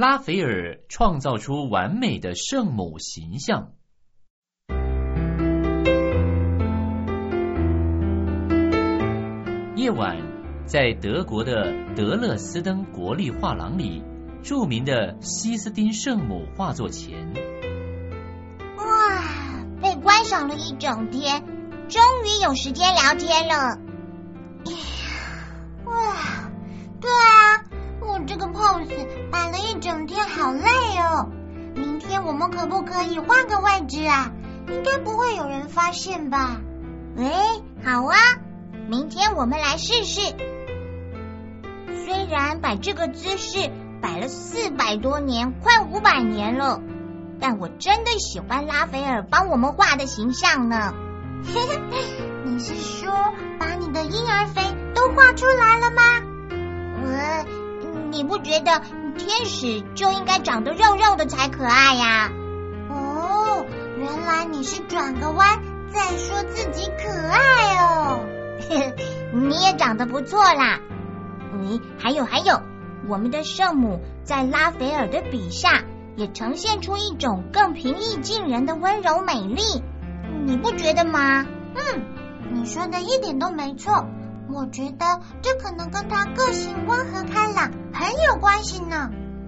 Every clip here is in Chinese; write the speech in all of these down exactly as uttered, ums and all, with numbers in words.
拉斐尔创造出完美的圣母形象。夜晚，在德国的德勒斯登国立画廊里，著名的西斯丁圣母画作前， 哇，被观赏了一整天，终于有时间聊天了。哇，对啊，我这个 pose 摆了一整天，好累哦。明天我们可不可以换个位置啊？应该不会有人发现吧？喂，好啊，明天我们来试试。虽然摆这个姿势摆了四百多年，快五百年了，但我真的喜欢拉斐尔帮我们画的形象呢。你是说把你的婴儿肥都画出来了吗？呃，你不觉得天使就应该长得肉肉的才可爱呀？哦，原来你是转个弯再说自己可爱哦。你也长得不错啦。嗯，还有还有，我们的圣母在拉斐尔的笔下也呈现出一种更平易近人的温柔美丽，你不觉得吗？嗯，你说的一点都没错，我觉得这可能跟她个性温和开朗很有关系呢。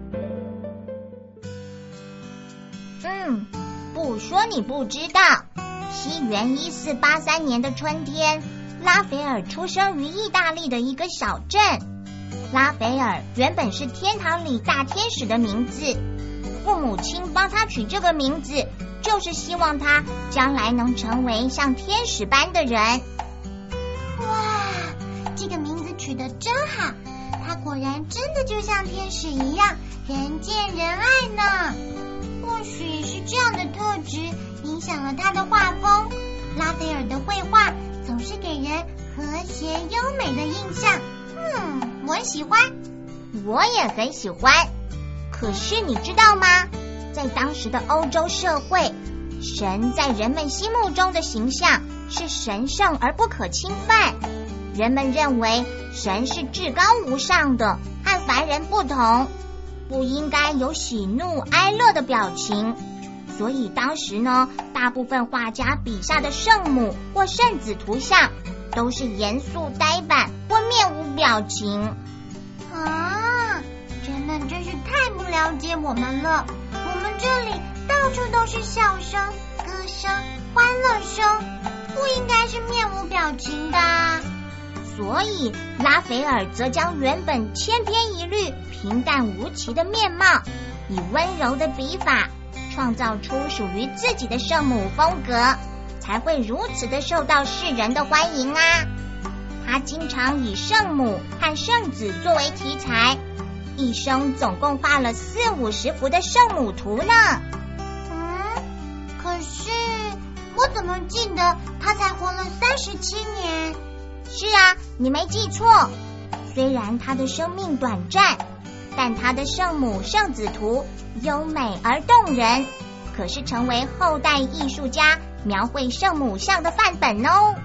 嗯，不说你不知道，西元一四八三年的春天，拉斐尔出生于意大利的一个小镇。拉斐尔原本是天堂里大天使的名字，父母亲帮他取这个名字，就是希望他将来能成为像天使般的人。哇，这个名字取得真好，他果然真的就像天使一样，人见人爱呢。或许是这样的特质影响了他的画风，拉斐尔的绘画总是给人和谐优美的印象。嗯，我喜欢，我也很喜欢。可是你知道吗？在当时的欧洲社会，神在人们心目中的形象是神圣而不可侵犯。人们认为神是至高无上的，和凡人不同，不应该有喜怒哀乐的表情。所以当时呢，大部分画家笔下的圣母或圣子图像都是严肃呆板或面无表情。啊，人们真是太不了解我们了，我们这里到处都是笑声、歌声、欢乐声，不应该是面无表情的。所以拉斐尔则将原本千篇一律、平淡无奇的面貌，以温柔的笔法创造出属于自己的圣母风格，才会如此的受到世人的欢迎啊。他经常以圣母和圣子作为题材，一生总共画了四五十幅的圣母图呢。嗯，可是我怎么记得他才活了三十七年？是啊，你没记错，虽然他的生命短暂，但他的圣母圣子图优美而动人，可是成为后代艺术家描绘圣母像的范本哦。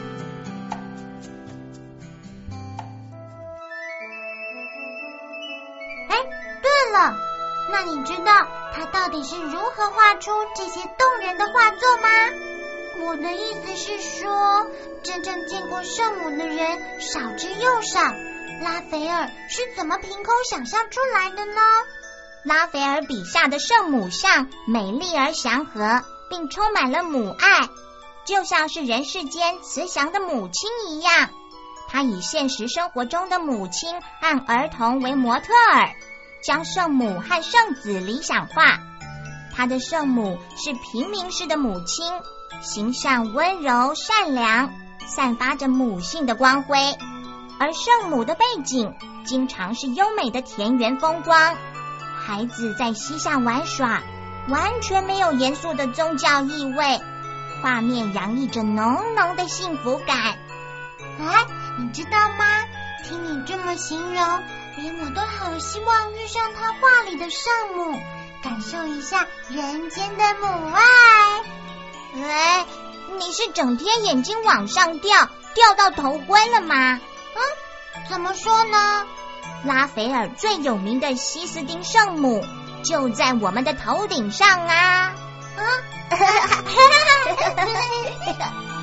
哎，对了，那你知道他到底是如何画出这些动人的画作吗？我的意思是说，真正见过圣母的人少之又少，拉斐尔是怎么凭空想象出来的呢？拉斐尔笔下的圣母像美丽而祥和，并充满了母爱，就像是人世间慈祥的母亲一样。他以现实生活中的母亲和儿童为模特儿，将圣母和圣子理想化。他的圣母是平民式的母亲，形象温柔善良，散发着母性的光辉。而圣母的背景经常是优美的田园风光，孩子在溪下玩耍，完全没有严肃的宗教意味，画面洋溢着浓浓的幸福感。哎，你知道吗？听你这么形容，连我都好希望遇上他画里的圣母，感受一下人间的母爱。哎，你是整天眼睛往上掉，掉到头昏了吗？嗯，怎么说呢？ 拉斐尔最有名的西斯丁圣母就在我们的头顶上啊！啊